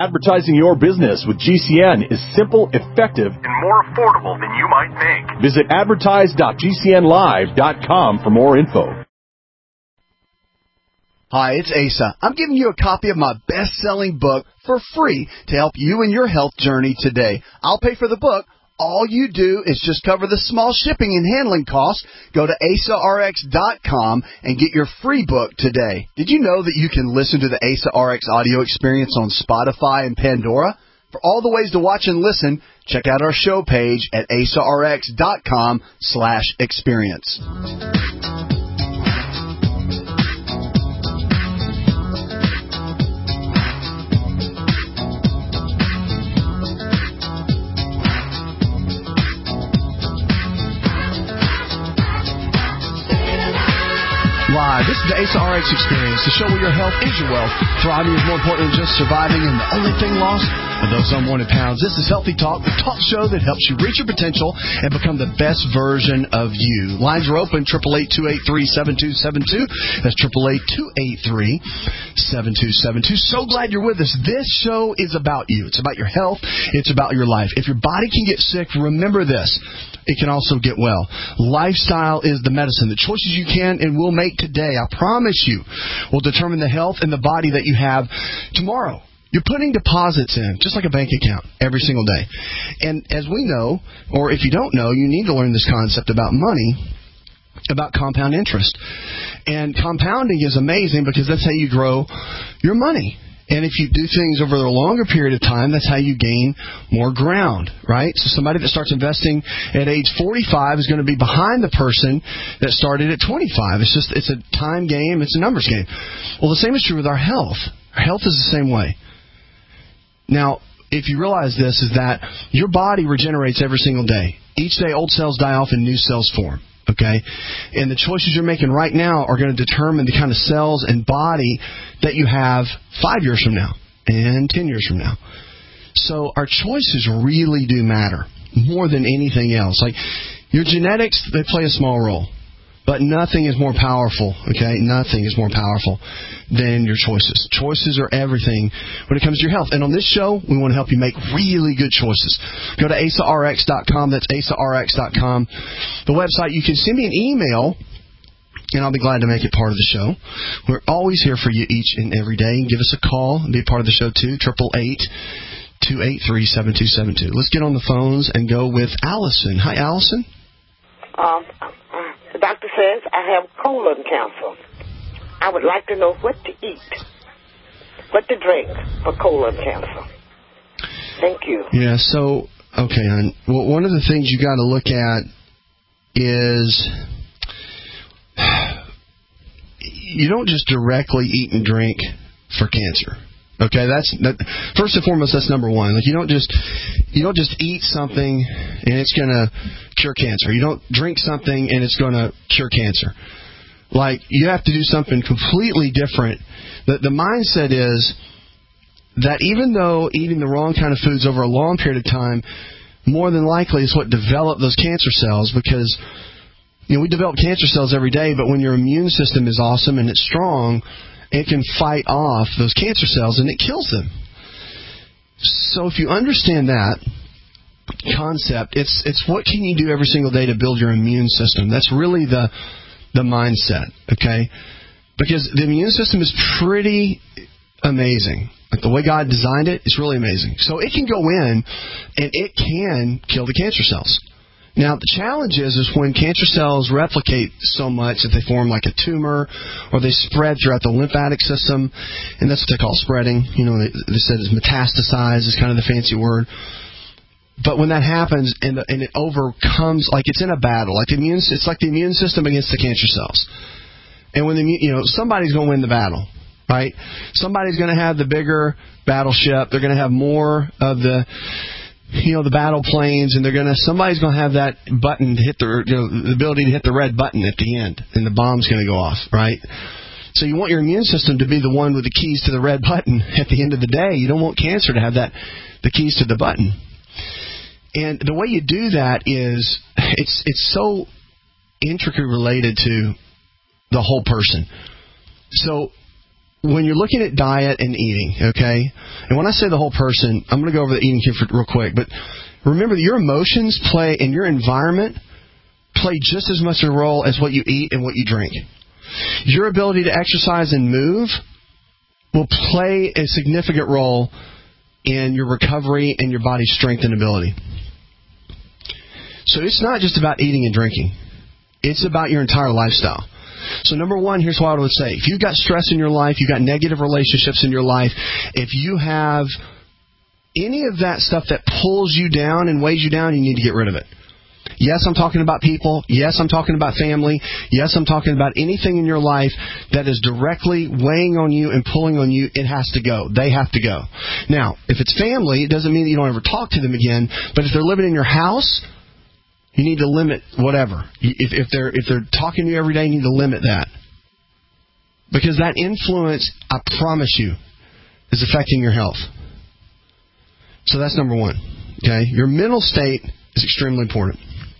Advertising your business with GCN is simple, effective, and more affordable than you might think. Visit advertise.gcnlive.com for more info. Hi, it's Asa. I'm giving you a copy of my best-selling book for free to help you in your health journey today. I'll pay for the book. All you do is just cover the small shipping and handling costs. Go to AsaRx.com and get your free book today. Did you know that you can listen to the Asa RX audio experience on Spotify and Pandora? For all the ways to watch and listen, check out our show page at AsaRx.com/experience. Live. This is the Asa RX Experience, the show where your health is your wealth. Thriving is more important than just surviving, and the only thing lost are those unwanted pounds. This is Healthy Talk, the talk show that helps you reach your potential and become the best version of you. Lines are open, 888-283-7272. That's 888-283-7272. So glad you're with us. This show is about you. It's about your health. It's about your life. If your body can get sick, remember this. It can also get well. Lifestyle is the medicine. The choices you can and will make today, I promise you, will determine the health and the body that you have tomorrow. You're putting deposits in, just like a bank account, every single day. And as we know, or if you don't know, you need to learn this concept about money, about compound interest. And compounding is amazing because that's how you grow your money. And if you do things over a longer period of time, that's how you gain more ground, right? So somebody that starts investing at age 45 is going to be behind the person that started at 25. It's a time game. It's a numbers game. Well, the same is true with our health. Our health is the same way. Now, if you realize this, is that your body regenerates every single day. Each day, old cells die off and new cells form. Okay? And the choices you're making right now are going to determine the kind of cells and body that you have 5 years from now and 10 years from now. So our choices really do matter more than anything else. Like your genetics, they play a small role. But nothing is more powerful, okay? Nothing is more powerful than your choices. Choices are everything when it comes to your health. And on this show, we want to help you make really good choices. Go to AsaRx.com. That's AsaRx.com. The website, you can send me an email, and I'll be glad to make it part of the show. We're always here for you each and every day. Give us a call and be a part of the show, too, 888-283-7272. Let's get on the phones and go with Allison. Hi, Allison. The doctor says I have colon cancer. I would like to know what to eat, what to drink for colon cancer. Thank you. Yeah, so, okay, hon. Well, one of the things you got to look at is you don't just directly eat and drink for cancer. Okay, first and foremost, that's number one. Like you don't just eat something and it's going to cure cancer. You don't drink something and it's going to cure cancer. Like you have to do something completely different. The mindset is that even though eating the wrong kind of foods over a long period of time, more than likely is what developed those cancer cells, because we develop cancer cells every day, but when your immune system is awesome and it's strong, it can fight off those cancer cells, and it kills them. So if you understand that concept, it's what can you do every single day to build your immune system. That's really the mindset, okay? Because the immune system is pretty amazing. Like the way God designed it, it's really amazing. So it can go in, and it can kill the cancer cells. Now, the challenge is when cancer cells replicate so much that they form like a tumor or they spread throughout the lymphatic system, and that's what they call spreading. They said it's metastasize is kind of the fancy word. But when that happens and it overcomes, like it's in a battle, it's like the immune system against the cancer cells. And when somebody's going to win the battle, right? Somebody's going to have the bigger battleship. They're going to have more of the battle planes, and somebody's going to have that button to hit the ability to hit the red button at the end, and the bomb's going to go off, right? So you want your immune system to be the one with the keys to the red button at the end of the day. You don't want cancer to have the keys to the button. And the way you do that is it's so intricately related to the whole person. So when you're looking at diet and eating, okay, and when I say the whole person, I'm going to go over the eating here real quick, but remember that your emotions play and your environment play just as much a role as what you eat and what you drink. Your ability to exercise and move will play a significant role in your recovery and your body's strength and ability. So it's not just about eating and drinking. It's about your entire lifestyle. So number one, here's what I would say. If you've got stress in your life, you've got negative relationships in your life, if you have any of that stuff that pulls you down and weighs you down, you need to get rid of it. Yes, I'm talking about people. Yes, I'm talking about family. Yes, I'm talking about anything in your life that is directly weighing on you and pulling on you. It has to go. They have to go. Now, if it's family, it doesn't mean that you don't ever talk to them again. But if they're living in your house, you need to limit whatever. If they're talking to you every day, you need to limit that. Because that influence, I promise you, is affecting your health. So that's number one. Okay? Your mental state is extremely important.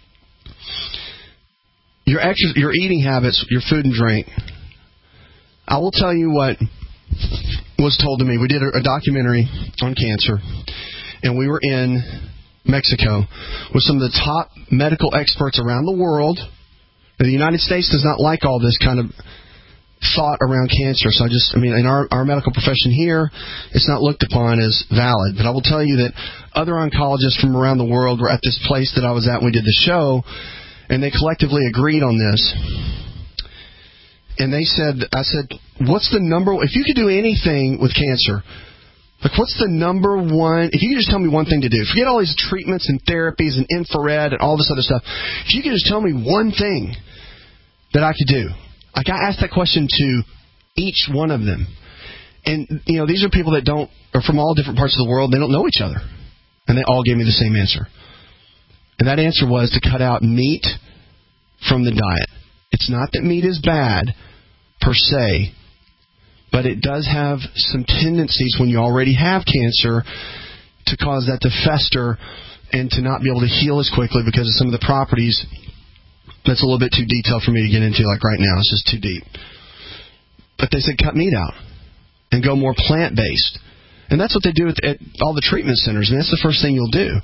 Your eating habits, your food and drink. I will tell you what was told to me. We did a documentary on cancer, and we were in Mexico with some of the top medical experts around the world. The United States does not like all this kind of thought around cancer. So in our medical profession here, it's not looked upon as valid. But I will tell you that other oncologists from around the world were at this place that I was at when we did the show, and they collectively agreed on this. And I said, what's the number, if you could do anything with cancer, like what's the number one, if you could just tell me one thing to do, forget all these treatments and therapies and infrared and all this other stuff, if you could just tell me one thing that I could do. Like I asked that question to each one of them. And, these are people that are from all different parts of the world. They don't know each other. And they all gave me the same answer. And that answer was to cut out meat from the diet. It's not that meat is bad, per se, but it does have some tendencies when you already have cancer to cause that to fester and to not be able to heal as quickly because of some of the properties. That's a little bit too detailed for me to get into like right now. It's just too deep. But they said cut meat out and go more plant-based. And that's what they do at all the treatment centers. And that's the first thing you'll do.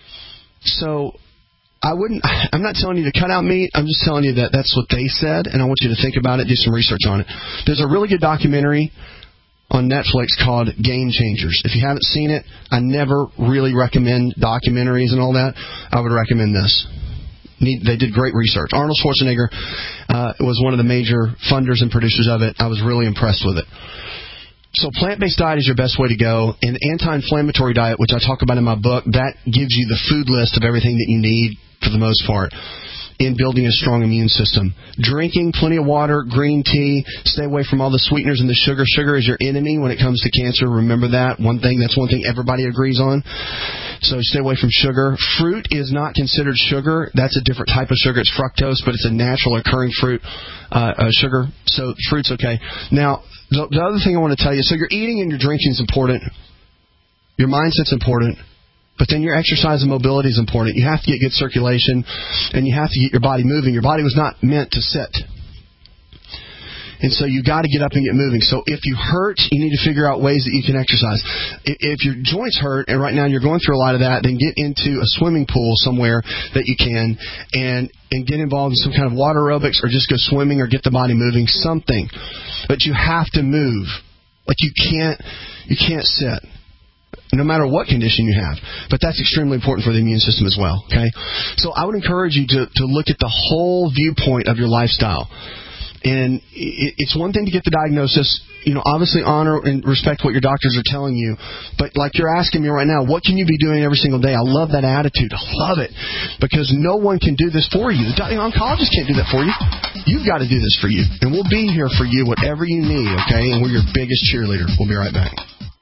So I'm not telling you to cut out meat. I'm just telling you that that's what they said. And I want you to think about it, do some research on it. There's a really good documentary on Netflix called Game Changers. If you haven't seen it, I never really recommend documentaries and all that. I would recommend this. They did great research. Arnold Schwarzenegger was one of the major funders and producers of it. I was really impressed with it. So plant-based diet is your best way to go. And anti-inflammatory diet, which I talk about in my book, that gives you the food list of everything that you need for the most part in building a strong immune system. Drinking plenty of water, green tea, stay away from all the sweeteners and the sugar. Sugar is your enemy when it comes to cancer. Remember that. That's one thing everybody agrees on. So stay away from sugar. Fruit is not considered sugar. That's a different type of sugar. It's fructose, but it's a natural occurring fruit sugar. So fruit's okay. Now, the other thing I want to tell you, so your eating and your drinking is important. Your mindset's important. But then your exercise and mobility is important. You have to get good circulation, and you have to get your body moving. Your body was not meant to sit. And so you got to get up and get moving. So if you hurt, you need to figure out ways that you can exercise. If your joints hurt, and right now you're going through a lot of that, then get into a swimming pool somewhere that you can and get involved in some kind of water aerobics or just go swimming or get the body moving, something. But you have to move. Like you can't sit. No matter what condition you have. But that's extremely important for the immune system as well. Okay? So I would encourage you to look at the whole viewpoint of your lifestyle. And it's one thing to get the diagnosis, obviously honor and respect what your doctors are telling you. But like you're asking me right now, what can you be doing every single day? I love that attitude. I love it. Because no one can do this for you. The oncologist can't do that for you. You've got to do this for you. And we'll be here for you, whatever you need, okay? And we're your biggest cheerleader. We'll be right back.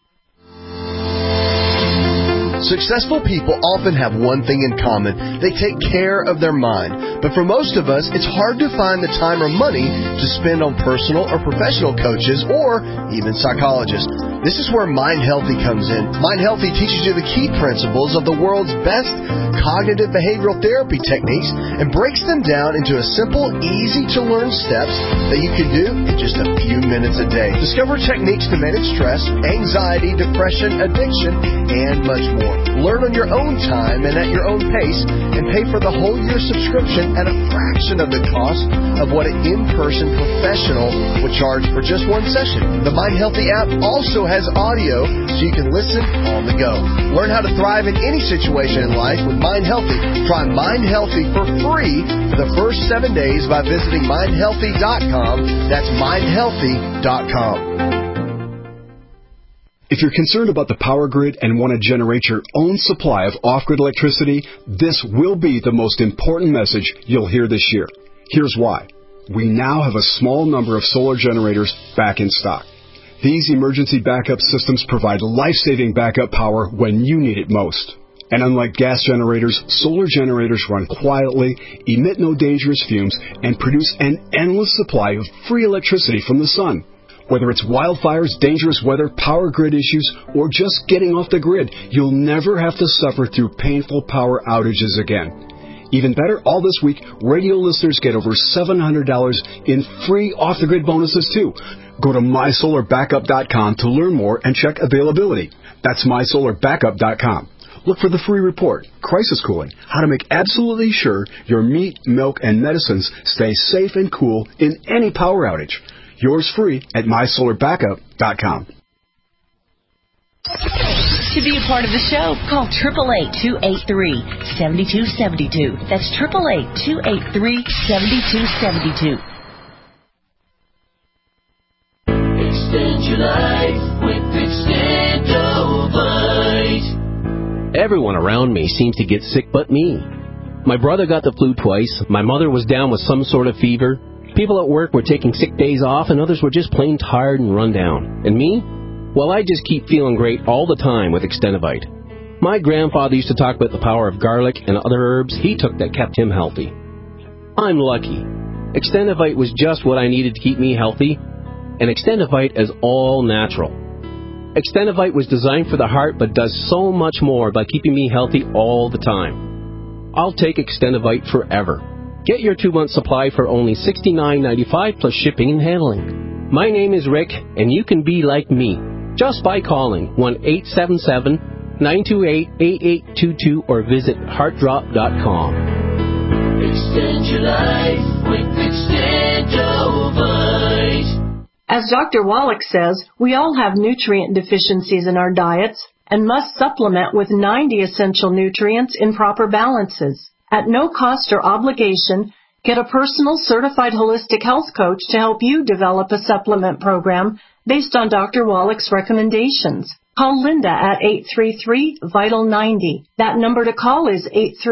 Successful people often have one thing in common. They take care of their mind. But for most of us, it's hard to find the time or money to spend on personal or professional coaches or even psychologists. This is where Mind Healthy comes in. Mind Healthy teaches you the key principles of the world's best cognitive behavioral therapy techniques and breaks them down into a simple, easy-to-learn steps that you can do in just a few minutes a day. Discover techniques to manage stress, anxiety, depression, addiction, and much more. Learn on your own time and at your own pace, and pay for the whole year subscription at a fraction of the cost of what an in-person professional would charge for just one session. The Mind Healthy app also has audio so you can listen on the go. Learn how to thrive in any situation in life with Mind Healthy. Try Mind Healthy for free for the first 7 days by visiting mindhealthy.com. That's mindhealthy.com. If you're concerned about the power grid and want to generate your own supply of off-grid electricity, this will be the most important message you'll hear this year. Here's why. We now have a small number of solar generators back in stock. These emergency backup systems provide life-saving backup power when you need it most. And unlike gas generators, solar generators run quietly, emit no dangerous fumes, and produce an endless supply of free electricity from the sun. Whether it's wildfires, dangerous weather, power grid issues, or just getting off the grid, you'll never have to suffer through painful power outages again. Even better, all this week, radio listeners get over $700 in free off-the-grid bonuses, too. Go to mysolarbackup.com to learn more and check availability. That's mysolarbackup.com. Look for the free report, Crisis Cooling, how to make absolutely sure your meat, milk, and medicines stay safe and cool in any power outage. Yours free at mysolarbackup.com. To be a part of the show, call 888-283-7272. That's 888-283-7272. Extend your life with Extendovite. Everyone around me seems to get sick but me. My brother got the flu twice. My mother was down with some sort of fever. People at work were taking sick days off, and others were just plain tired and run down. And me? Well, I just keep feeling great all the time with Extendovite. My grandfather used to talk about the power of garlic and other herbs he took that kept him healthy. I'm lucky. Extendovite was just what I needed to keep me healthy, and Extendovite is all natural. Extendovite was designed for the heart but does so much more by keeping me healthy all the time. I'll take Extendovite forever. Get your 2-month supply for only $69.95 plus shipping and handling. My name is Rick, and you can be like me just by calling 1-877-928-8822 or visit heartdrop.com. Extend your life with Extendovite. As Dr. Wallach says, we all have nutrient deficiencies in our diets and must supplement with 90 essential nutrients in proper balances. At no cost or obligation, get a personal certified holistic health coach to help you develop a supplement program based on Dr. Wallach's recommendations. Call Linda at 833-VITAL-90. That number to call is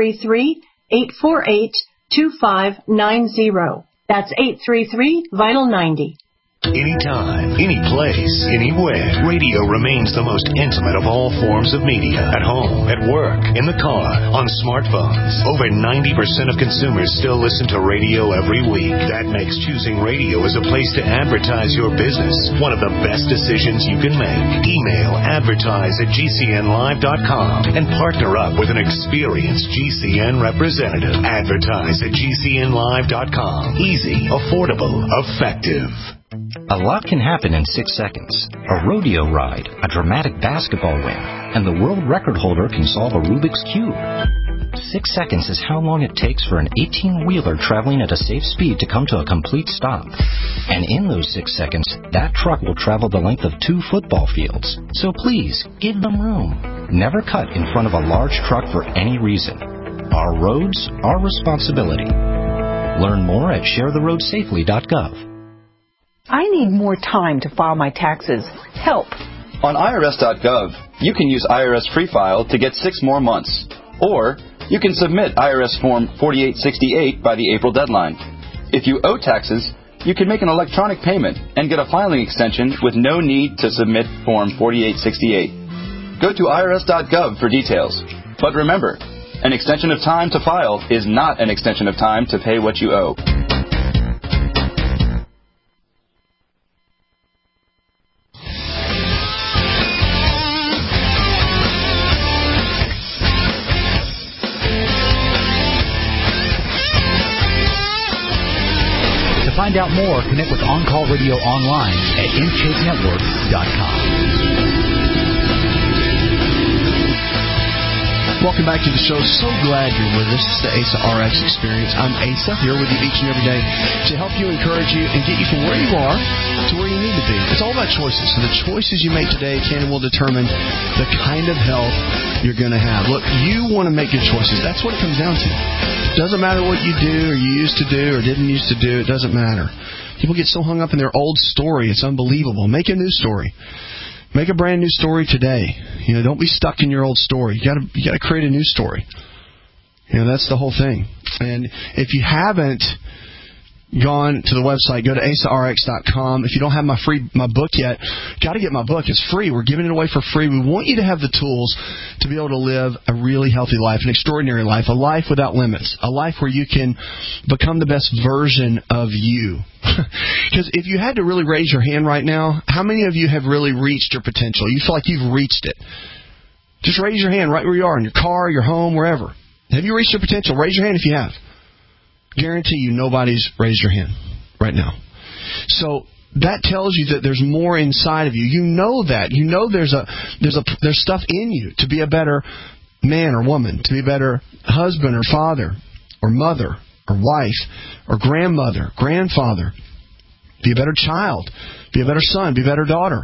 833-848-2590. That's 833-VITAL-90. Anytime, any place, anywhere, radio remains the most intimate of all forms of media. At home, at work, in the car, on smartphones. Over 90% of consumers still listen to radio every week. That makes choosing radio as a place to advertise your business one of the best decisions you can make. Email advertise@gcnlive.com and partner up with an experienced GCN representative. Advertise@gcnlive.com. Easy, affordable, effective. A lot can happen in 6 seconds. A rodeo ride, a dramatic basketball win, and the world record holder can solve a Rubik's Cube. 6 seconds is how long it takes for an 18-wheeler traveling at a safe speed to come to a complete stop. And in those 6 seconds, that truck will travel the length of 2 football fields. So please, give them room. Never cut in front of a large truck for any reason. Our roads, our responsibility. Learn more at sharetheroadsafely.gov. I need more time to file my taxes. Help. On IRS.gov, you can use IRS Free File to get 6 more months. Or you can submit IRS Form 4868 by the April deadline. If you owe taxes, you can make an electronic payment and get a filing extension with no need to submit Form 4868. Go to IRS.gov for details. But remember, an extension of time to file is not an extension of time to pay what you owe. find out more, connect with On Call Radio online at InShapeNetwork.com. Welcome back to the show. So glad you're with us. It's the ASA RX Experience. I'm Asa, here with you each and every day to help you, encourage you, and get you from where you are to where you need to be. It's all about choices. So the choices you make today can and will determine the kind of health you're going to have. Look, you want to make good choices. That's what it comes down to. It doesn't matter what you do or you used to do or didn't used to do. It doesn't matter. People get so hung up in their old story. It's unbelievable. Make a new story. Make a brand new story today. Don't be stuck in your old story. You got to create a new story. That's the whole thing. And if you haven't gone to the website, go to asarx.com. If you don't have my book yet, got to get my book. It's free. We're giving it away for free. We want you to have the tools to be able to live a really healthy life, an extraordinary life, a life without limits, a life where you can become the best version of you. Because if you had to really raise your hand right now, how many of you have really reached your potential? You feel like you've reached it. Just raise your hand right where you are, in your car, your home, wherever. Have you reached your potential? Raise your hand if you have. Guarantee you nobody's raised your hand right now. So that tells you that there's more inside of you. You know that. You know there's stuff in you to be a better man or woman, to be a better husband or father or mother or wife or grandmother, grandfather. Be a better child. Be a better son. Be a better daughter.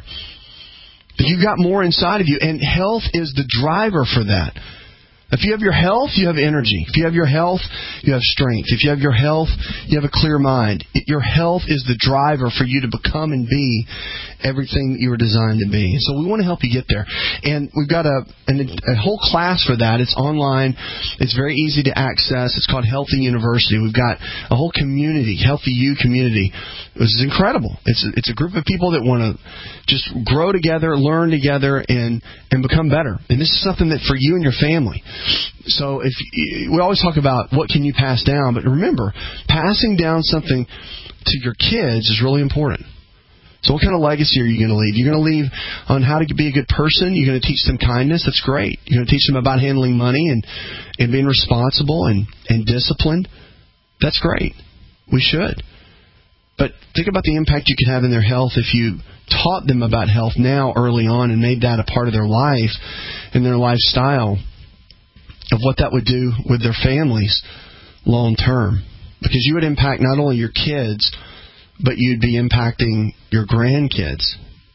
You've got more inside of you, and health is the driver for that. If you have your health, you have energy. If you have your health, you have strength. If you have your health, you have a clear mind. Your health is the driver for you to become and be everything that you were designed to be. So we want to help you get there. And we've got a whole class for that. It's online. It's very easy to access. It's called Healthy University. We've got a whole community, Healthy You community. This is incredible. It's a group of people that want to just grow together, learn together, and become better. And this is something that for you and your family. So we always talk about what can you pass down, but remember, passing down something to your kids is really important. So what kind of legacy are you going to leave? You're going to leave on how to be a good person. You're going to teach them kindness. That's great. You're going to teach them about handling money and being responsible and disciplined. That's great. We should. But think about the impact you could have in their health if you taught them about health now early on and made that a part of their life and their lifestyle, of what that would do with their families long term. Because you would impact not only your kids, but you'd be impacting your grandkids.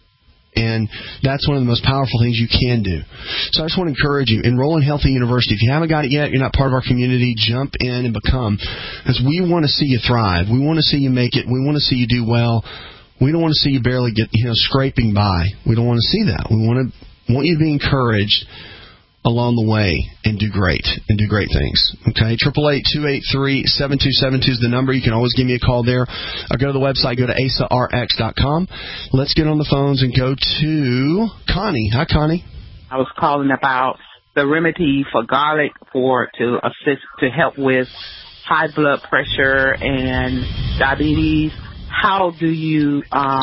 And that's one of the most powerful things you can do. So I just want to encourage you, enroll in Healthy University. If you haven't got it yet, you're not part of our community, jump in and become. Because we want to see you thrive. We want to see you make it. We want to see you do well. We don't want to see you barely get, scraping by. We don't want to see that. We want you to be encouraged along the way and do great things. Okay, 888-283-7272 is the number. You can always give me a call there. Or go to the website, go to asarx.com. Let's get on the phones and go to Connie. Hi, Connie. I was calling about the remedy for garlic to help with high blood pressure and diabetes. How do you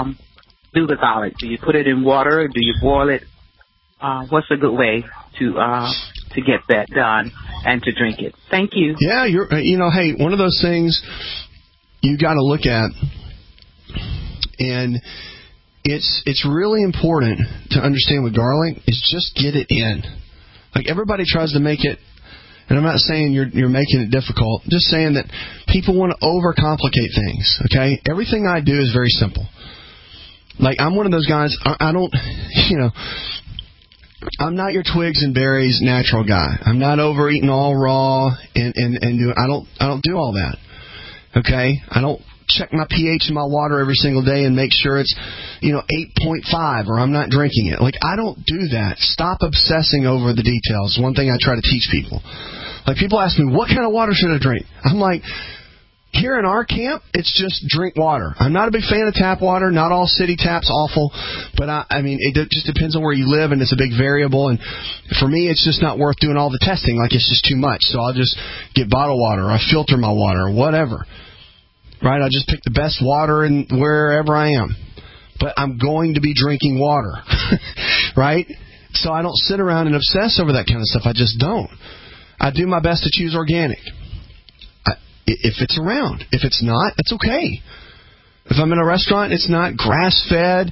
do the garlic? Do you put it in water? Do you boil it? What's a good way to get that done and to drink it? Thank you. Yeah, hey, one of those things you got to look at, and it's really important to understand with garlic is just get it in. Like everybody tries to make it, and I'm not saying you're making it difficult. Just saying that people want to overcomplicate things. Okay, everything I do is very simple. Like I'm one of those guys. I don't, I'm not your twigs and berries natural guy. I'm not overeating all raw and I don't do all that. Okay? I don't check my pH in my water every single day and make sure it's 8.5 or I'm not drinking it. Like I don't do that. Stop obsessing over the details. One thing I try to teach people. Like people ask me, what kind of water should I drink? I'm like, here in our camp, it's just drink water. I'm not a big fan of tap water. Not all city taps awful, but it just depends on where you live, and it's a big variable. And for me, it's just not worth doing all the testing. Like it's just too much. So I'll just get bottled water, or I filter my water, or whatever. Right? I just pick the best water in wherever I am. But I'm going to be drinking water, right? So I don't sit around and obsess over that kind of stuff. I just don't. I do my best to choose organic. If it's around. If it's not, that's okay. If I'm in a restaurant, it's not grass-fed,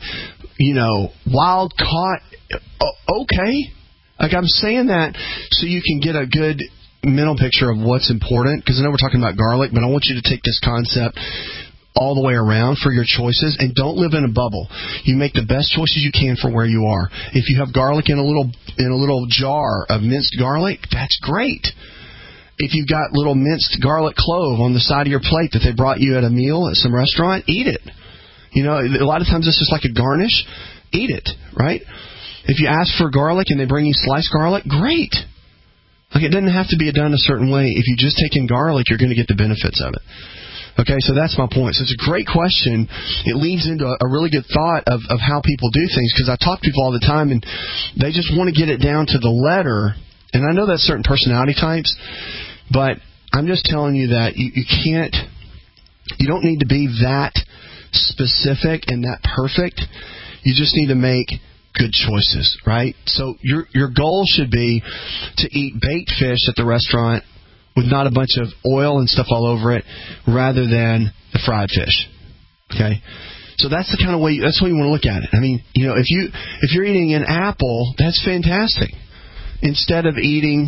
wild caught. Okay. Like, I'm saying that so you can get a good mental picture of what's important, because I know we're talking about garlic, but I want you to take this concept all the way around for your choices, and don't live in a bubble. You make the best choices you can for where you are. If you have garlic in a little jar of minced garlic, that's great. If you've got little minced garlic clove on the side of your plate that they brought you at a meal at some restaurant, eat it. A lot of times it's just like a garnish. Eat it, right? If you ask for garlic and they bring you sliced garlic, great. Like, it doesn't have to be done a certain way. If you just take in garlic, you're going to get the benefits of it. Okay, so that's my point. So it's a great question. It leads into a really good thought of how people do things, because I talk to people all the time, and they just want to get it down to the letter. And I know that's certain personality types, but I'm just telling you that you don't need to be that specific and that perfect. You just need to make good choices, right? So your goal should be to eat baked fish at the restaurant with not a bunch of oil and stuff all over it, rather than the fried fish. Okay? So that's the kind of way, that's the way you want to look at it. I mean, if you're eating an apple, that's fantastic. Instead of eating,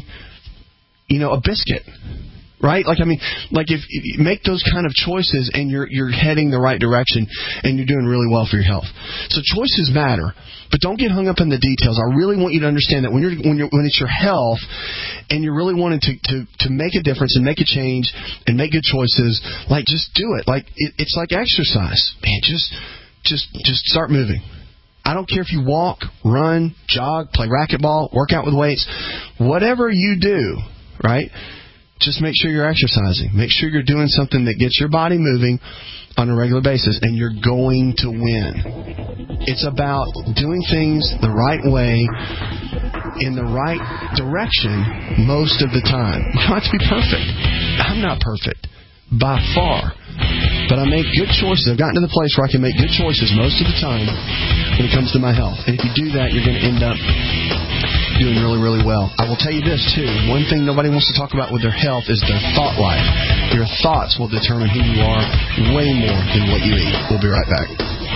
a biscuit. Right? If you make those kind of choices and you're heading the right direction and you're doing really well for your health. So choices matter, but don't get hung up in the details. I really want you to understand that when it's your health and you're really wanting to make a difference and make a change and make good choices, just do it. It's like exercise. Man, just start moving. I don't care if you walk, run, jog, play racquetball, work out with weights, whatever you do, right? Just make sure you're exercising. Make sure you're doing something that gets your body moving on a regular basis, and you're going to win. It's about doing things the right way, in the right direction most of the time. You don't have to be perfect. I'm not perfect by far, but I make good choices. I've gotten to the place where I can make good choices most of the time when it comes to my health. And if you do that, you're going to end up doing really, really well. I will tell you this, too. One thing nobody wants to talk about with their health is their thought life. Your thoughts will determine who you are way more than what you eat. We'll be right back.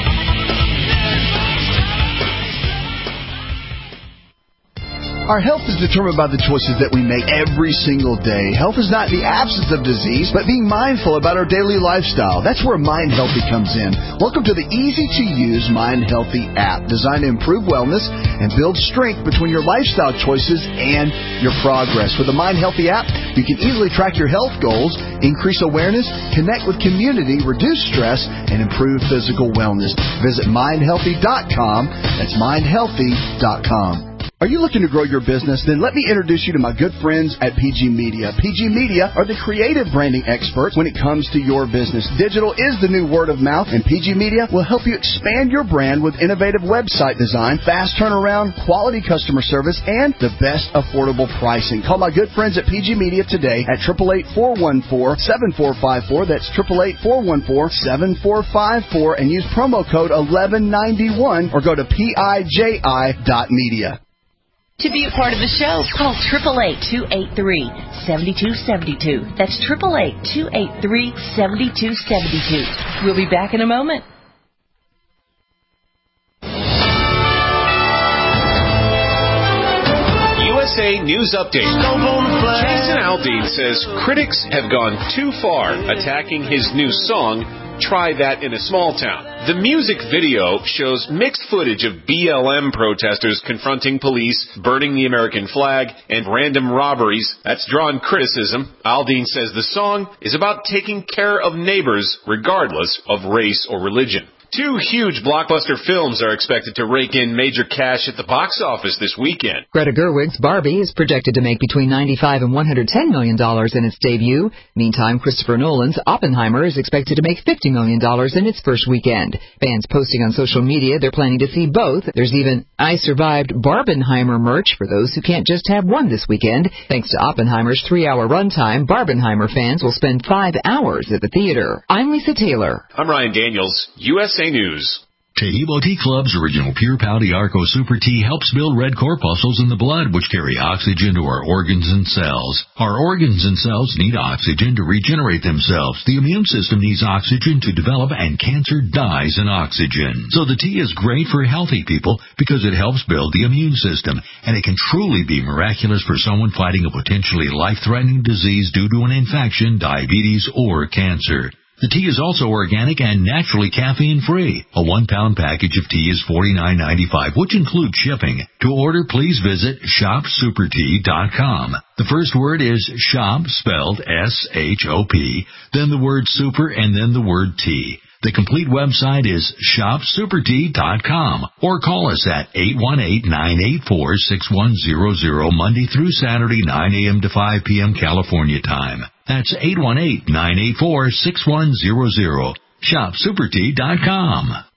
Our health is determined by the choices that we make every single day. Health is not the absence of disease, but being mindful about our daily lifestyle. That's where Mind Healthy comes in. Welcome to the easy-to-use Mind Healthy app, designed to improve wellness and build strength between your lifestyle choices and your progress. With the Mind Healthy app, you can easily track your health goals, increase awareness, connect with community, reduce stress, and improve physical wellness. Visit mindhealthy.com. That's mindhealthy.com. Are you looking to grow your business? Then let me introduce you to my good friends at PG Media. PG Media are the creative branding experts when it comes to your business. Digital is the new word of mouth, and PG Media will help you expand your brand with innovative website design, fast turnaround, quality customer service, and the best affordable pricing. Call my good friends at PG Media today at 888-414-7454. That's 888-414-7454, and use promo code 1191 or go to PIJI.media. To be a part of the show, call 888-283-7272. That's 888-283-7272. We'll be back in a moment. USA News Update. Jason Aldean says critics have gone too far attacking his new song, Try That in a Small Town. The music video shows mixed footage of BLM protesters confronting police, burning the American flag, and random robberies. That's drawn criticism. Aldean says the song is about taking care of neighbors regardless of race or religion. Two huge blockbuster films are expected to rake in major cash at the box office this weekend. Greta Gerwig's Barbie is projected to make between $95 and $110 million in its debut. Meantime, Christopher Nolan's Oppenheimer is expected to make $50 million in its first weekend. Fans posting on social media they're planning to see both. There's even I Survived Barbenheimer merch for those who can't just have one this weekend. Thanks to Oppenheimer's 3-hour runtime, Barbenheimer fans will spend 5 hours at the theater. I'm Lisa Taylor. I'm Ryan Daniels, USA News. Tahibo Tea Club's original Pure Pau Arco Super Tea helps build red corpuscles in the blood, which carry oxygen to our organs and cells. Our organs and cells need oxygen to regenerate themselves. The immune system needs oxygen to develop, and cancer dies in oxygen. So the tea is great for healthy people because it helps build the immune system, and it can truly be miraculous for someone fighting a potentially life-threatening disease due to an infection, diabetes, or cancer. The tea is also organic and naturally caffeine-free. A 1-pound package of tea is $49.95, which includes shipping. To order, please visit shopsupertea.com. The first word is shop, spelled S-H-O-P, then the word super, and then the word tea. The complete website is shopsupertea.com, or call us at 818-984-6100 Monday through Saturday, 9 a.m. to 5 p.m. California time. That's 818-984-6100. shopsupertea.com.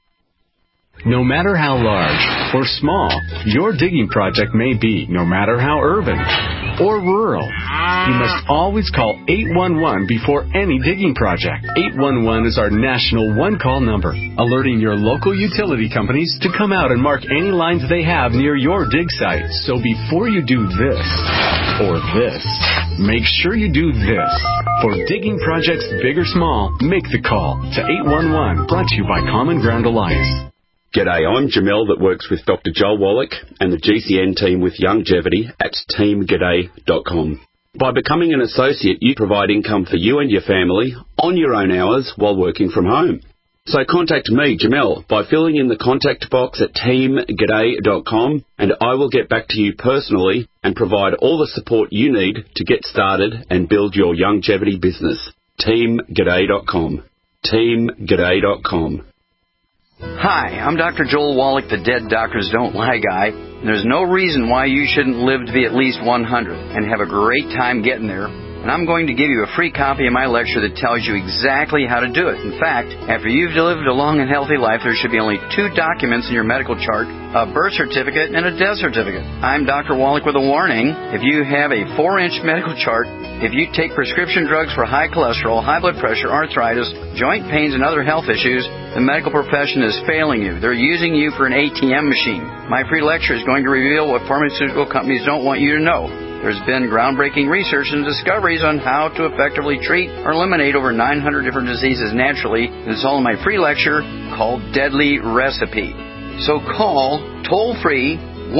No matter how large or small your digging project may be, no matter how urban or rural, you must always call 811 before any digging project. 811 is our national one-call number, alerting your local utility companies to come out and mark any lines they have near your dig site. So before you do this or this, make sure you do this. For digging projects big or small, make the call to 811, brought to you by Common Ground Alliance. G'day, I'm Jamel that works with Dr. Joel Wallach and the GCN team with Longevity at teamg'day.com. By becoming an associate, you provide income for you and your family on your own hours while working from home. So contact me, Jamel, by filling in the contact box at teamg'day.com, and I will get back to you personally and provide all the support you need to get started and build your longevity business. teamg'day.com. teamg'day.com. Hi, I'm Dr. Joel Wallach, the Dead Doctors Don't Lie guy. There's no reason why you shouldn't live to be at least 100 and have a great time getting there. And I'm going to give you a free copy of my lecture that tells you exactly how to do it. In fact, after you've lived a long and healthy life, there should be only 2 documents in your medical chart, a birth certificate and a death certificate. I'm Dr. Wallach with a warning. If you have a 4-inch medical chart, if you take prescription drugs for high cholesterol, high blood pressure, arthritis, joint pains, and other health issues, the medical profession is failing you. They're using you for an ATM machine. My free lecture is going to reveal what pharmaceutical companies don't want you to know. There's been groundbreaking research and discoveries on how to effectively treat or eliminate over 900 different diseases naturally. It's all in my free lecture called Deadly Recipe. So call toll-free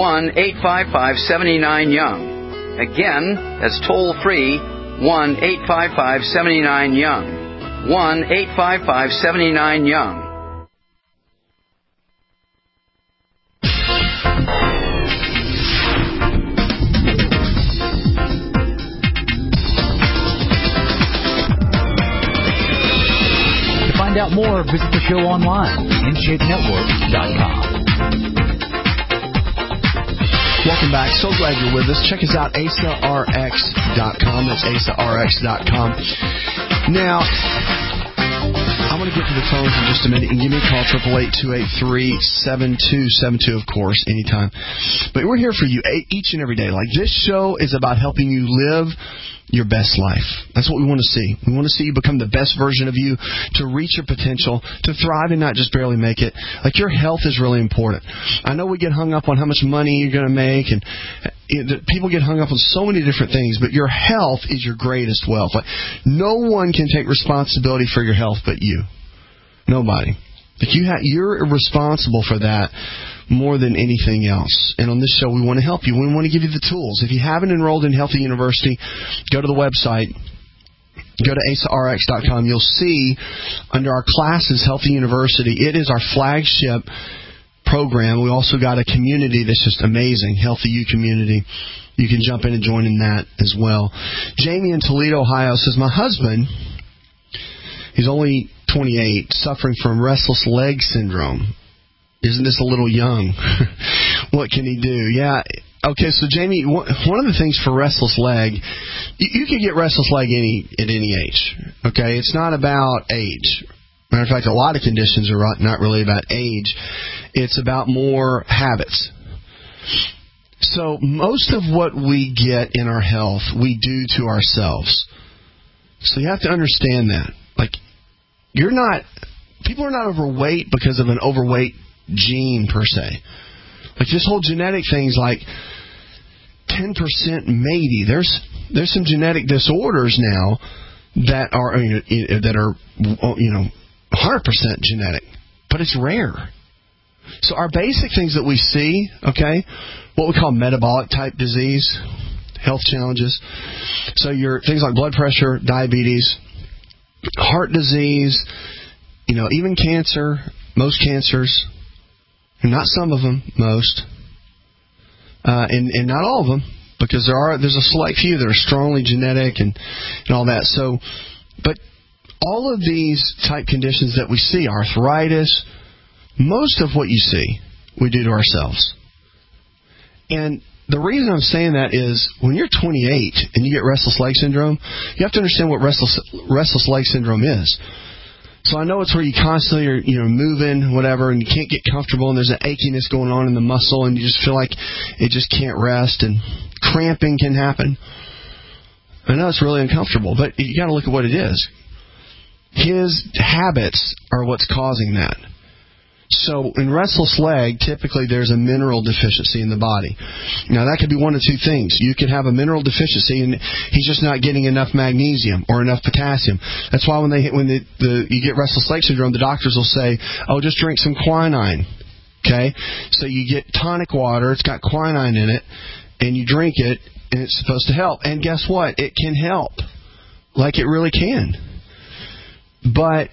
1-855-79-YOUNG. Again, that's toll-free 1-855-79-YOUNG. 1-855-79-YOUNG. To find out more, visit the show online, InShapeNetwork.com. Welcome back. So glad you're with us. Check us out, AsaRx.com. That's AsaRx.com. Now, I'm going to get to the phones in just a minute and give me a call, 888-283-7272, of course, anytime. But we're here for you each and every day. Like, this show is about helping you live your best life. That's what we want to see. We want to see you become the best version of you, to reach your potential, to thrive and not just barely make it. Like, your health is really important. I know we get hung up on how much money you're going to make, and people get hung up on so many different things, but your health is your greatest wealth. Like, no one can take responsibility for your health but you. Nobody. Like, you're responsible for that more than anything else. And on this show, we want to help you. We want to give you the tools. If you haven't enrolled in Healthy University, go to the website. Go to AsaRx.com. You'll see under our classes, Healthy University. It is our flagship program. We also got a community that's just amazing, Healthy U community. You can jump in and join in that as well. Jamie in Toledo, Ohio says, my husband, he's only 28, suffering from restless leg syndrome. Isn't this a little young? What can he do? Yeah. Okay, so Jamie, one of the things for restless leg, you can get restless leg at any age. Okay, it's not about age. Matter of fact, a lot of conditions are not really about age. It's about more habits. So most of what we get in our health, we do to ourselves. So you have to understand that. Like, you're not people are not overweight because of an overweight gene per se. Like this whole genetic thing's like 10% maybe. There's some genetic disorders now that are 100% genetic, but it's rare. So our basic things that we see, okay, what we call metabolic type disease, health challenges. So your things like blood pressure, diabetes, heart disease, even cancer, most cancers, not some of them, most, and not all of them, because there's a select few that are strongly genetic and all that. So, but all of these type conditions that we see, arthritis, most of what you see, we do to ourselves. And the reason I'm saying that is when you're 28 and you get restless leg syndrome, you have to understand what restless leg syndrome is. So I know it's where you constantly are, moving, whatever, and you can't get comfortable, and there's an achiness going on in the muscle, and you just feel like it just can't rest, and cramping can happen. I know it's really uncomfortable, but you got to look at what it is. His habits are what's causing that. So in restless leg, typically there's a mineral deficiency in the body. Now that could be one of two things. You could have a mineral deficiency and he's just not getting enough magnesium or enough potassium. That's why when you get restless leg syndrome, the doctors will say, "Oh, just drink some quinine." Okay, so you get tonic water. It's got quinine in it, and you drink it, and it's supposed to help. And guess what? It can help, like it really can. But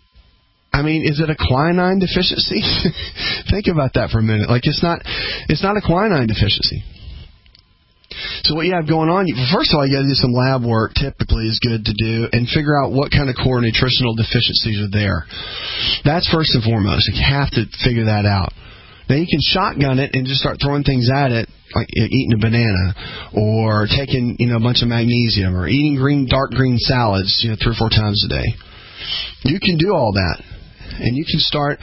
is it a quinine deficiency? Think about that for a minute. Like it's not a quinine deficiency. So what you have going on, first of all, you got to do some lab work. Typically, is good to do, and figure out what kind of core nutritional deficiencies are there. That's first and foremost. You have to figure that out. Then you can shotgun it and just start throwing things at it, like eating a banana or taking a bunch of magnesium or eating dark green salads 3 or 4 times a day. You can do all that. And you can start,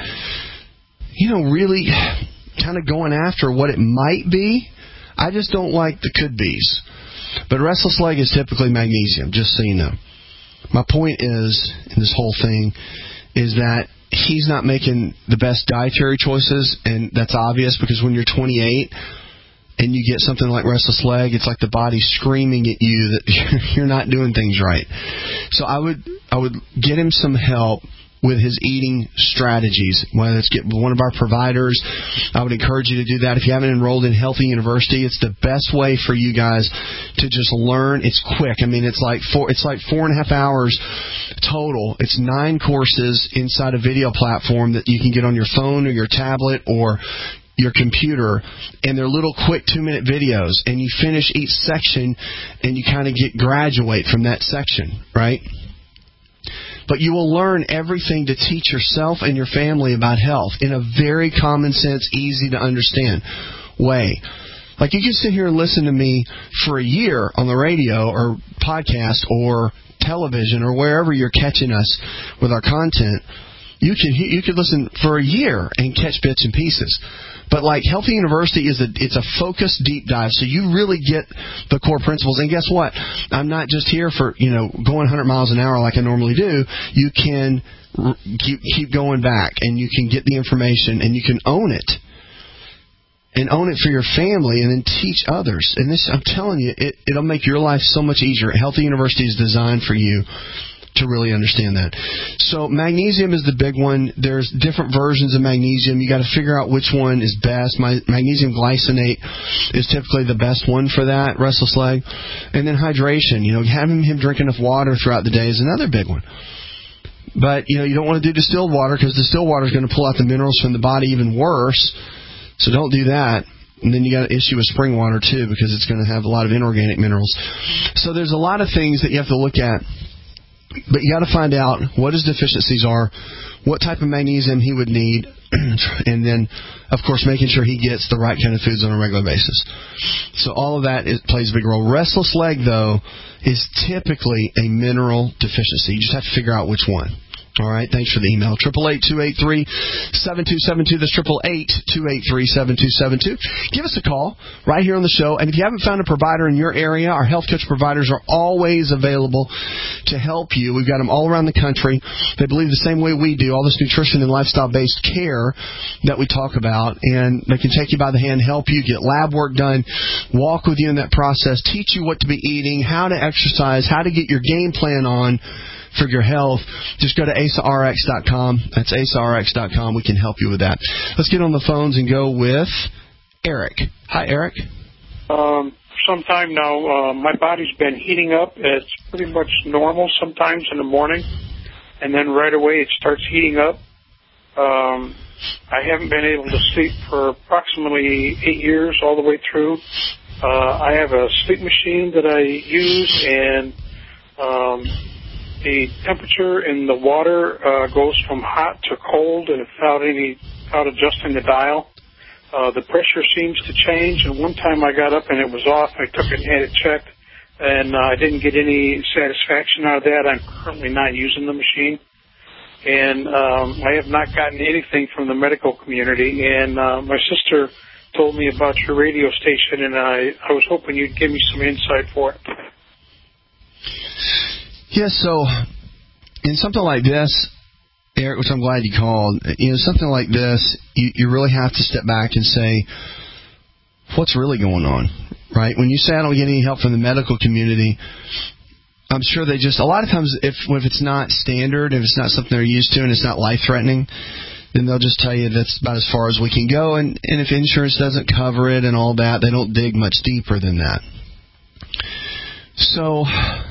really kind of going after what it might be. I just don't like the could-bes. But restless leg is typically magnesium, just so you know. My point is, in this whole thing, is that he's not making the best dietary choices, and that's obvious because when you're 28 and you get something like restless leg, it's like the body's screaming at you that you're not doing things right. So I would get him some help with his eating strategies, whether it's get one of our providers. I would encourage you to do that. If you haven't enrolled in Healthy University, it's the best way for you guys to just learn. It's quick. It's like 4.5 hours total. It's 9 courses inside a video platform that you can get on your phone or your tablet or your computer, and they're little quick 2-minute videos, and you finish each section and you kind of graduate from that section, right? But you will learn everything to teach yourself and your family about health in a very common sense, easy to understand way. Like you can sit here and listen to me for a year on the radio or podcast or television or wherever you're catching us with our content. You could listen for a year and catch bits and pieces. But like Healthy University it's a focused deep dive, so you really get the core principles. And guess what? I'm not just here for going 100 miles an hour like I normally do. You can keep going back, and you can get the information, and you can own it, and own it for your family, and then teach others. And this, I'm telling you, it'll make your life so much easier. Healthy University is designed for you to really understand that. So magnesium is the big one. There's different versions of magnesium. You got to figure out which one is best. Magnesium glycinate is typically the best one for that, restless leg. And then hydration. Having him drink enough water throughout the day is another big one. But, you don't want to do distilled water because distilled water is going to pull out the minerals from the body even worse. So don't do that. And then you got an issue with spring water too because it's going to have a lot of inorganic minerals. So there's a lot of things that you have to look at. But you got to find out what his deficiencies are, what type of magnesium he would need, and then, of course, making sure he gets the right kind of foods on a regular basis. So all of that plays a big role. Restless leg, though, is typically a mineral deficiency. You just have to figure out which one. All right, thanks for the email. 888-283-7272. That's 888-283-7272. Give us a call right here on the show. And if you haven't found a provider in your area, our Health Coach providers are always available to help you. We've got them all around the country. They believe the same way we do, all this nutrition and lifestyle-based care that we talk about. And they can take you by the hand, help you, get lab work done, walk with you in that process, teach you what to be eating, how to exercise, how to get your game plan on for your health. Just go to AsaRx.com. That's AsaRx.com. We can help you with that. Let's get on the phones and go with Eric. Hi, Eric. Sometime now, my body's been heating up. It's pretty much normal sometimes in the morning, and then right away it starts heating up. I haven't been able to sleep for approximately 8 years all the way through. I have a sleep machine that I use, and the temperature in the water goes from hot to cold, and without adjusting the dial. The pressure seems to change, and one time I got up and it was off. I took it and had it checked, and I didn't get any satisfaction out of that. I'm currently not using the machine, and I have not gotten anything from the medical community. And my sister told me about your radio station, and I was hoping you'd give me some insight for it. Yeah, so in something like this, Eric, which I'm glad you called, something like this, you really have to step back and say, what's really going on, right? When you say I don't get any help from the medical community, I'm sure they just, a lot of times if it's not standard, if it's not something they're used to and it's not life-threatening, then they'll just tell you that's about as far as we can go. And if insurance doesn't cover it and all that, they don't dig much deeper than that. So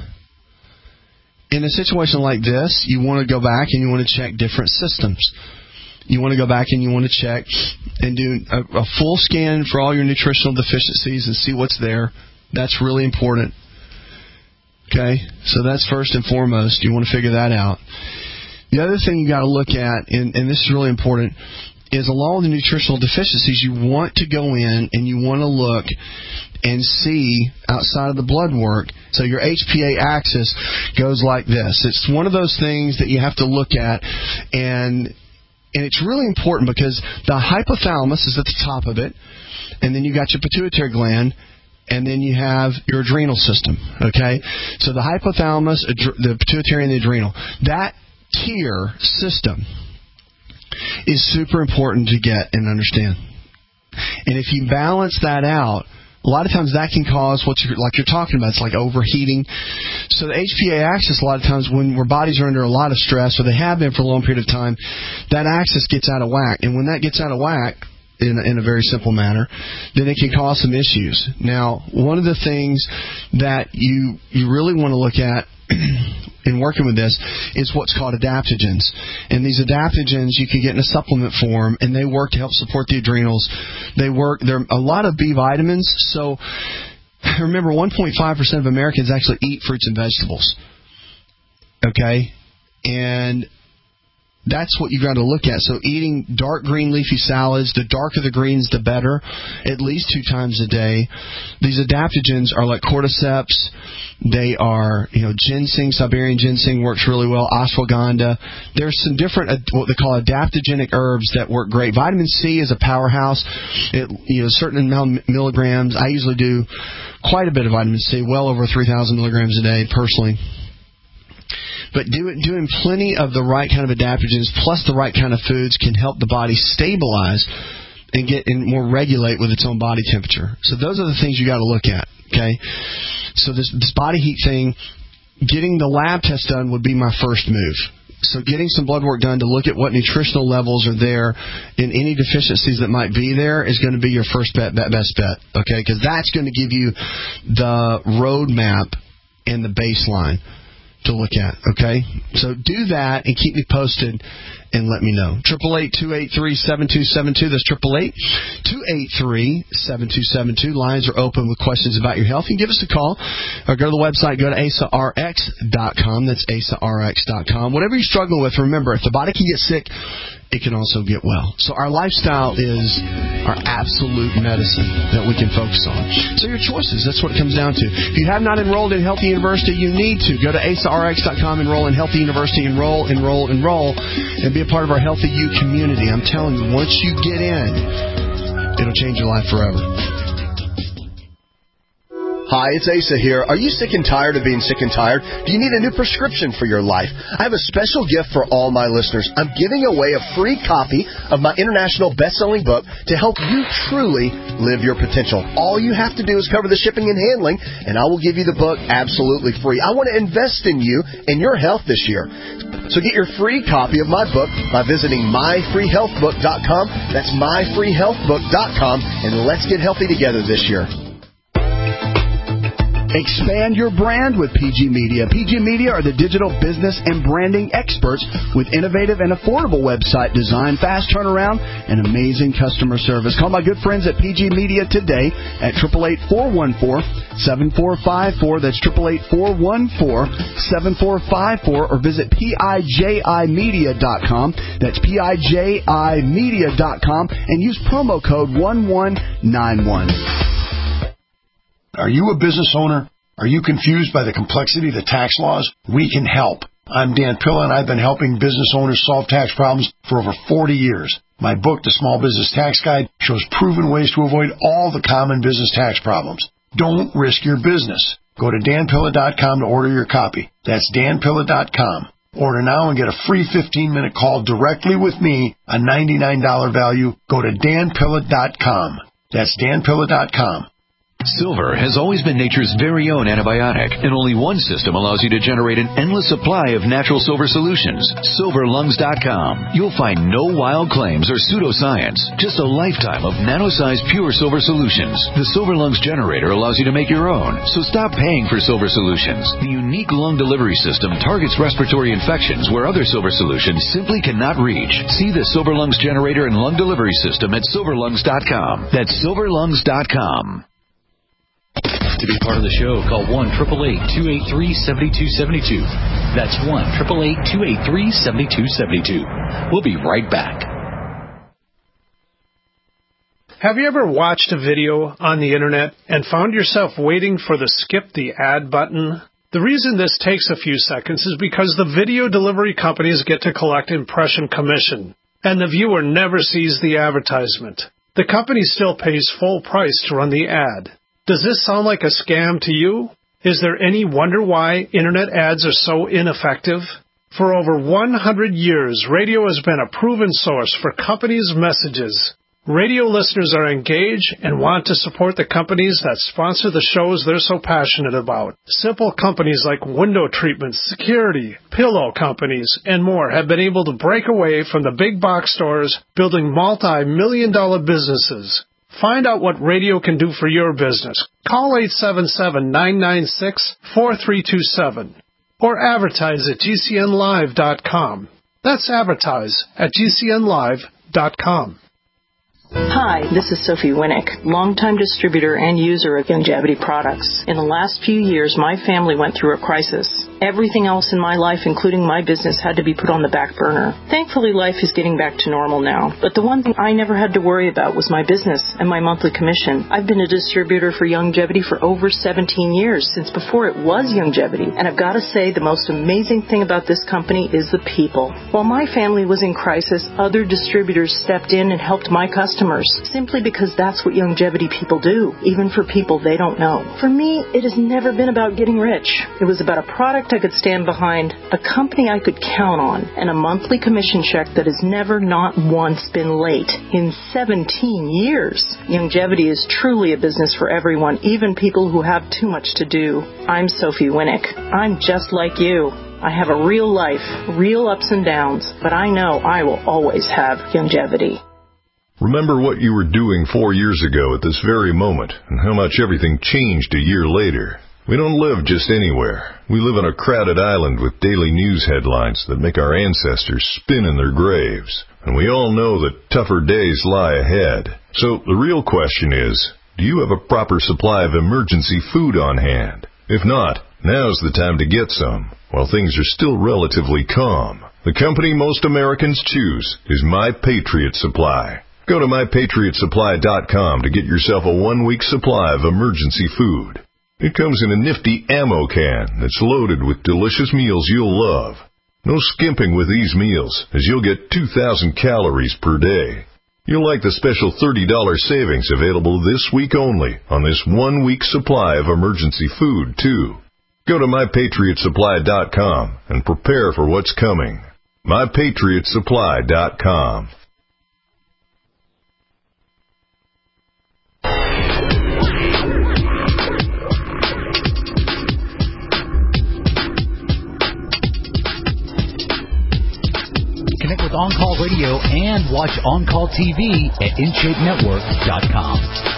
in a situation like this, you want to go back and you want to check different systems. You want to go back and you want to check and do a full scan for all your nutritional deficiencies and see what's there. That's really important. Okay? So that's first and foremost. You want to figure that out. The other thing you got to look at, and this is really important, is along with the nutritional deficiencies, you want to go in and you want to look and see outside of the blood work. So your HPA axis goes like this. It's one of those things that you have to look at, and it's really important because the hypothalamus is at the top of it, and then you got your pituitary gland, and then you have your adrenal system, okay? So the hypothalamus, the pituitary, and the adrenal. That tier system is super important to get and understand. And if you balance that out, a lot of times that can cause what you're talking about. It's like overheating. So the HPA axis, a lot of times when our bodies are under a lot of stress, or they have been for a long period of time, that axis gets out of whack. And when that gets out of whack, in a very simple manner, then it can cause some issues. Now, one of the things that you really want to look at in working with this is what's called adaptogens. And these adaptogens you can get in a supplement form, and they work to help support the adrenals. There are a lot of B vitamins. So remember, 1.5% of Americans actually eat fruits and vegetables. Okay? And that's what you got to look at. So eating dark green leafy salads, the darker the greens, the better, at least 2 times a day. These adaptogens are like cordyceps. They are, ginseng, Siberian ginseng works really well, ashwagandha. There's some different, what they call adaptogenic herbs that work great. Vitamin C is a powerhouse. Certain amount of milligrams. I usually do quite a bit of vitamin C, well over 3,000 milligrams a day personally. But doing plenty of the right kind of adaptogens plus the right kind of foods can help the body stabilize and more regulate with its own body temperature. So those are the things you got to look at. Okay, so this body heat thing, getting the lab test done would be my first move. So getting some blood work done to look at what nutritional levels are there and any deficiencies that might be there is going to be your first best bet. Okay, because that's going to give you the roadmap and the baseline to look at, okay? So do that and keep me posted and let me know. 888-283-7272. That's 888-283-7272. Lines are open with questions about your health. You can give us a call or go to the website. Go to AsaRx.com. That's AsaRx.com. Whatever you're struggling with, remember, if the body can get sick it can also get well. So our lifestyle is our absolute medicine that we can focus on. So your choices, that's what it comes down to. If you have not enrolled in Healthy University, you need to. Go to AsaRx.com, enroll in Healthy University, enroll, and be a part of our Healthy You community. I'm telling you, once you get in, it'll change your life forever. Hi, it's Asa here. Are you sick and tired of being sick and tired? Do you need a new prescription for your life? I have a special gift for all my listeners. I'm giving away a free copy of my international best-selling book to help you truly live your potential. All you have to do is cover the shipping and handling, and I will give you the book absolutely free. I want to invest in you and your health this year. So get your free copy of my book by visiting myfreehealthbook.com. That's myfreehealthbook.com, and let's get healthy together this year. Expand your brand with PG Media. PG Media are the digital business and branding experts with innovative and affordable website design, fast turnaround, and amazing customer service. Call my good friends at PG Media today at 888-414-7454. That's 888-414-7454, or visit PIJImedia.com. That's PIJImedia.com, and use promo code 1191. Are you a business owner? Are you confused by the complexity of the tax laws? We can help. I'm Dan Pilla, and I've been helping business owners solve tax problems for over 40 years. My book, The Small Business Tax Guide, shows proven ways to avoid all the common business tax problems. Don't risk your business. Go to danpilla.com to order your copy. That's danpilla.com. Order now and get a free 15-minute call directly with me, a $99 value. Go to danpilla.com. That's danpilla.com. Silver has always been nature's very own antibiotic, and only one system allows you to generate an endless supply of natural silver solutions. SilverLungs.com. You'll find no wild claims or pseudoscience, just a lifetime of nano-sized pure silver solutions. The Silver Lungs generator allows you to make your own, so stop paying for silver solutions. The unique lung delivery system targets respiratory infections where other silver solutions simply cannot reach. See the Silver Lungs generator and lung delivery system at SilverLungs.com. That's SilverLungs.com. To be part of the show, call 1-888-283-7272. That's 1-888-283-7272. We'll be right back. Have you ever watched a video on the internet and found yourself waiting for the skip the ad button? The reason this takes a few seconds is because the video delivery companies get to collect impression commission, and the viewer never sees the advertisement. The company still pays full price to run the ad. Does this sound like a scam to you? Is there any wonder why internet ads are so ineffective? For over 100 years, radio has been a proven source for companies' messages. Radio listeners are engaged and want to support the companies that sponsor the shows they're so passionate about. Simple companies like window treatments, security, pillow companies, and more have been able to break away from the big box stores, building multi-million-dollar businesses. Find out what radio can do for your business. Call 877-996-4327 or advertise at GCNlive.com. That's advertise at GCNlive.com. Hi, this is Sophie Winnick, longtime distributor and user of Youngevity products. In the last few years, my family went through a crisis. Everything else in my life, including my business, had to be put on the back burner. Thankfully, life is getting back to normal now. But the one thing I never had to worry about was my business and my monthly commission. I've been a distributor for Youngevity for over 17 years, since before it was Youngevity. And I've got to say, the most amazing thing about this company is the people. While my family was in crisis, other distributors stepped in and helped my customers, simply because that's what Youngevity people do, even for people they don't know. For me, it has never been about getting rich. It was about a product I could stand behind, a company I could count on, and a monthly commission check that has never not once been late in 17 years. Youngevity is truly a business for everyone, even people who have too much to do. I'm Sophie Winnick. I'm just like you. I have a real life, real ups and downs, but I know I will always have Youngevity. Remember what you were doing 4 years ago at this very moment, and how much everything changed a year later. We don't live just anywhere. We live on a crowded island with daily news headlines that make our ancestors spin in their graves. And we all know that tougher days lie ahead. So the real question is, do you have a proper supply of emergency food on hand? If not, now's the time to get some, while things are still relatively calm. The company most Americans choose is My Patriot Supply. Go to MyPatriotSupply.com to get yourself a 1-week supply of emergency food. It comes in a nifty ammo can that's loaded with delicious meals you'll love. No skimping with these meals, as you'll get 2,000 calories per day. You'll like the special $30 savings available this week only on this 1-week supply of emergency food, too. Go to MyPatriotSupply.com and prepare for what's coming. MyPatriotSupply.com. Connect with On Call Radio and watch On Call TV at InShapeNetwork.com.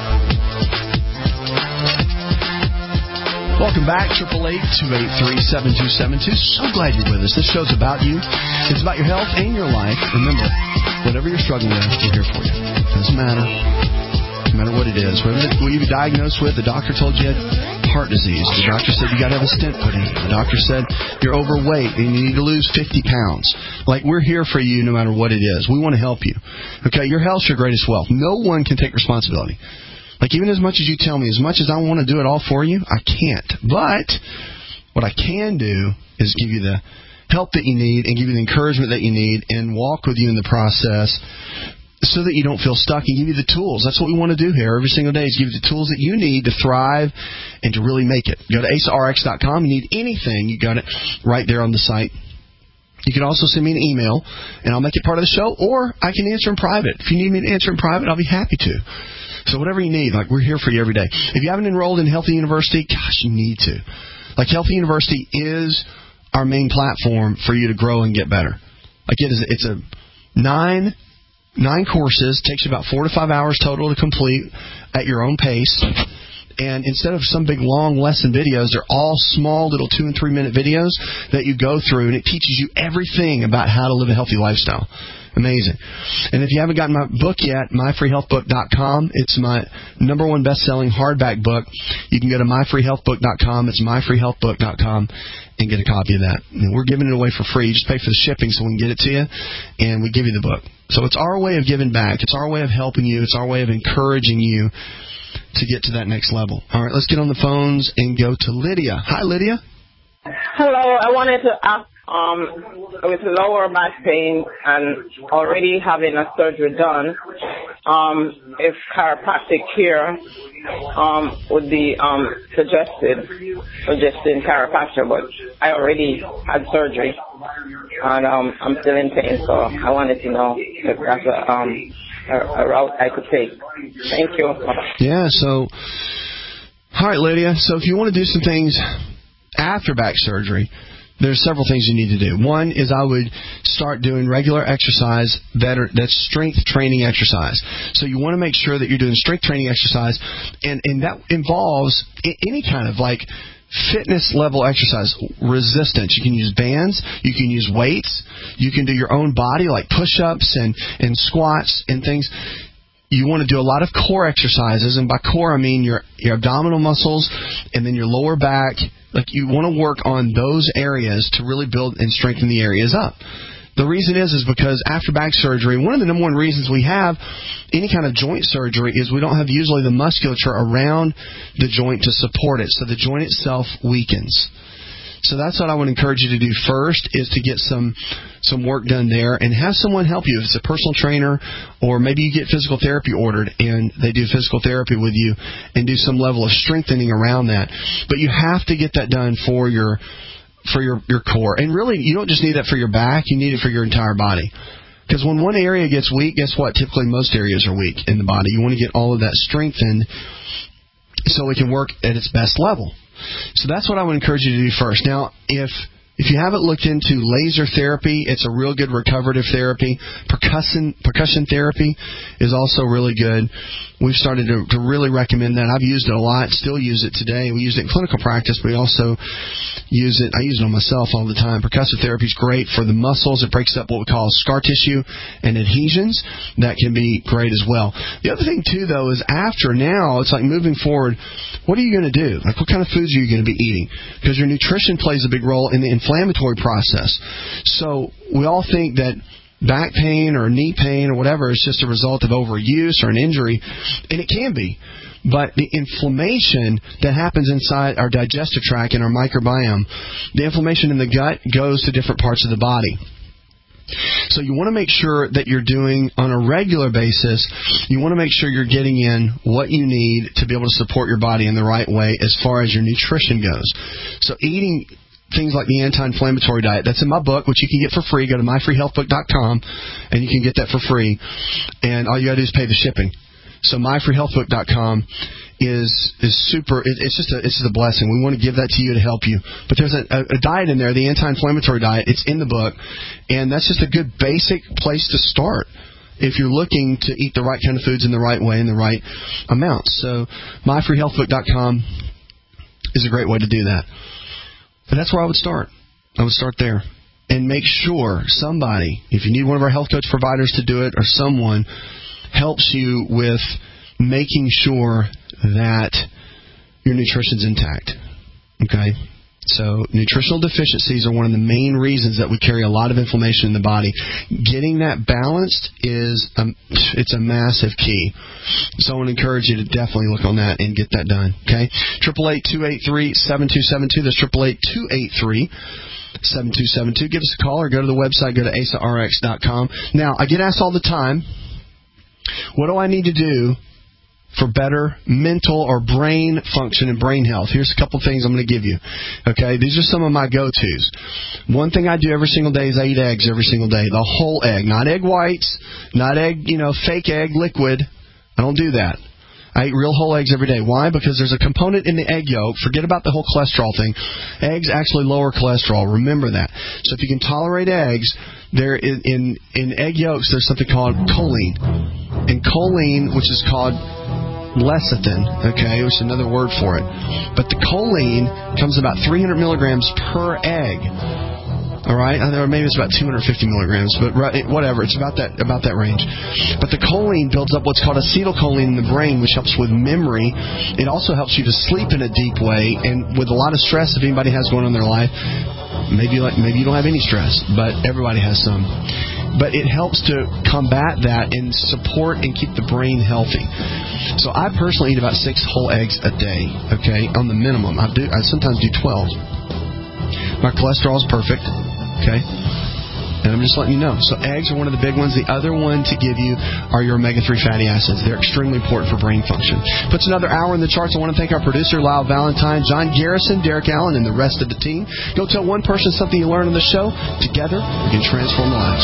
Welcome back, 888-283-7272. So glad you're with us. This show's about you. It's about your health and your life. Remember, whatever you're struggling with, we're here for you. Doesn't matter. No matter what it is. Whatever you were diagnosed with, the doctor told you had heart disease. The doctor said you got to have a stent put in. The doctor said you're overweight and you need to lose 50 pounds. Like, we're here for you no matter what it is. We want to help you. Okay, your health's your greatest wealth. No one can take responsibility. Like, even as much as you tell me, as much as I want to do it all for you, I can't. But what I can do is give you the help that you need and give you the encouragement that you need and walk with you in the process so that you don't feel stuck and give you the tools. That's what we want to do here every single day, is give you the tools that you need to thrive and to really make it. Go to AceRx.com. You need anything, you got it right there on the site. You can also send me an email, and I'll make it part of the show, or I can answer in private. If you need me to answer in private, I'll be happy to. So whatever you need, like, we're here for you every day. If you haven't enrolled in Healthy University, gosh, you need to. Like, Healthy University is our main platform for you to grow and get better. Like, it's a 9 courses, takes you about 4 to 5 hours total to complete at your own pace. And instead of some big long lesson videos, they're all small little 2 and 3 minute videos that you go through, and it teaches you everything about how to live a healthy lifestyle. Amazing. And if you haven't gotten my book yet, myfreehealthbook.com. It's my #1 best-selling hardback book. You can go to myfreehealthbook.com. It's myfreehealthbook.com and get a copy of that. And we're giving it away for free. You just pay for the shipping so we can get it to you, and we give you the book. So it's our way of giving back. It's our way of helping you. It's our way of encouraging you to get to that next level. All right, let's get on the phones and go to Lydia. Hi, Lydia. Hello. I wanted to ask, with lower back pain and already having a surgery done, if chiropractic care would be suggesting chiropractic, but I already had surgery and I'm still in pain, so I wanted to know if that's a route I could take. Thank you. Yeah, so, all right, Lydia. So if you want to do some things after back surgery, there's several things you need to do. One is I would start doing regular exercise that's strength training exercise. So you want to make sure that you're doing strength training exercise, and that involves any kind of like fitness level exercise, resistance. You can use bands, you can use weights, you can do your own body like push-ups and squats and things. You want to do a lot of core exercises, and by core I mean your abdominal muscles and then your lower back. Like, you want to work on those areas to really build and strengthen the areas up. The reason is because after back surgery, one of the #1 reasons we have any kind of joint surgery is we don't have usually the musculature around the joint to support it, so the joint itself weakens. So that's what I would encourage you to do first, is to get some work done there and have someone help you. If it's a personal trainer, or maybe you get physical therapy ordered and they do physical therapy with you and do some level of strengthening around that. But you have to get that done for your core. And really, you don't just need that for your back, you need it for your entire body. Because when one area gets weak, guess what? Typically most areas are weak in the body. You want to get all of that strengthened so it can work at its best level. So that's what I would encourage you to do first. Now, if you haven't looked into laser therapy, it's a real good recoverative therapy. Percussion therapy is also really good. We've started to really recommend that. I've used it a lot, still use it today. We use it in clinical practice, but we also use it. I use it on myself all the time. Percussive therapy is great for the muscles. It breaks up what we call scar tissue and adhesions. That can be great as well. The other thing, too, though, is after now, it's like moving forward, what are you going to do? Like, what kind of foods are you going to be eating? Because your nutrition plays a big role in the inflammatory process. So we all think that back pain or knee pain or whatever is just a result of overuse or an injury, and it can be. But the inflammation that happens inside our digestive tract and our microbiome, the inflammation in the gut goes to different parts of the body. So you want to make sure that you're doing on a regular basis, you want to make sure you're getting in what you need to be able to support your body in the right way as far as your nutrition goes. So eating things like the anti-inflammatory diet, that's in my book, which you can get for free. Go to myfreehealthbook.com and you can get that for free. And all you got to do is pay the shipping. So myfreehealthbook.com is super. It's just a blessing. We want to give that to you to help you. But there's a diet in there, the anti-inflammatory diet. It's in the book, and that's just a good basic place to start if you're looking to eat the right kind of foods in the right way in the right amounts. So myfreehealthbook.com is a great way to do that. But that's where I would start. I would start there and make sure somebody, if you need one of our health coach providers to do it or someone, helps you with making sure that your nutrition's intact. Okay? So nutritional deficiencies are one of the main reasons that we carry a lot of inflammation in the body. Getting that balanced it's a massive key. So I want to encourage you to definitely look on that and get that done. Okay? 888-283-7272. That's 888-283-7272. Give us a call or go to the website. Go to AsaRx.com. Now, I get asked all the time, what do I need to do for better mental or brain function and brain health? Here's a couple things I'm going to give you. Okay, these are some of my go-tos. One thing I do every single day is I eat eggs every single day. The whole egg, not egg whites, not egg, fake egg liquid. I don't do that. I eat real whole eggs every day. Why? Because there's a component in the egg yolk. Forget about the whole cholesterol thing. Eggs actually lower cholesterol. Remember that. So if you can tolerate eggs, there in egg yolks there's something called choline. And choline, which is called lecithin, okay, which is another word for it. But the choline comes about 300 milligrams per egg. All right, or maybe it's about 250 milligrams, but whatever, it's about that range. But the choline builds up what's called acetylcholine in the brain, which helps with memory. It also helps you to sleep in a deep way, and with a lot of stress, if anybody has going on in their life, maybe you don't have any stress, but everybody has some. But it helps to combat that and support and keep the brain healthy. So I personally eat about 6 whole eggs a day, okay, on the minimum. I sometimes do 12. My cholesterol is perfect, okay, and I'm just letting you know. So eggs are one of the big ones. The other one to give you are your omega-3 fatty acids. They're extremely important for brain function. Puts another hour in the charts. I want to thank our producer, Lyle Valentine, John Garrison, Derek Allen, and the rest of the team. Go tell one person something you learned on the show. Together, we can transform lives.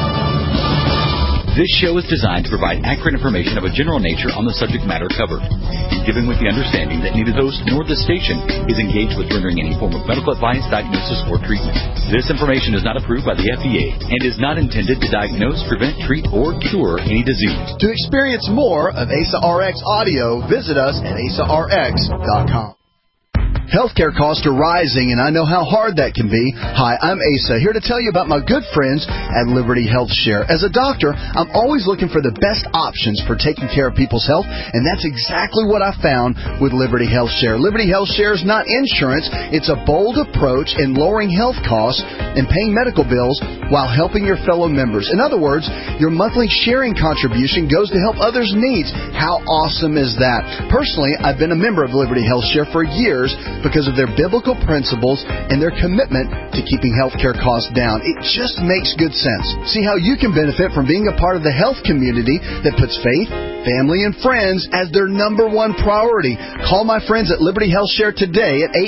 This show is designed to provide accurate information of a general nature on the subject matter covered, given with the understanding that neither the host nor the station is engaged with rendering any form of medical advice, diagnosis, or treatment. This information is not approved by the FDA and is not intended to diagnose, prevent, treat, or cure any disease. To experience more of Asa RX audio, visit us at asarx.com. Healthcare costs are rising, and I know how hard that can be. Hi, I'm Asa, here to tell you about my good friends at Liberty Health Share. As a doctor, I'm always looking for the best options for taking care of people's health, and that's exactly what I found with Liberty Health Share. Liberty Health Share is not insurance. It's a bold approach in lowering health costs and paying medical bills while helping your fellow members. In other words, your monthly sharing contribution goes to help others' needs. How awesome is that? Personally, I've been a member of Liberty Health Share for years because of their biblical principles and their commitment to keeping healthcare costs down. It just makes good sense. See how you can benefit from being a part of the health community that puts faith, family, and friends as their number one priority. Call my friends at Liberty Health Share today at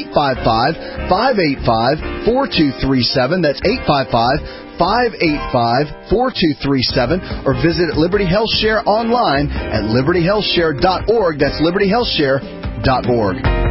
855-585-4237. That's 855-585-4237, or visit Liberty Health Share online at libertyhealthshare.org. That's libertyhealthshare.org.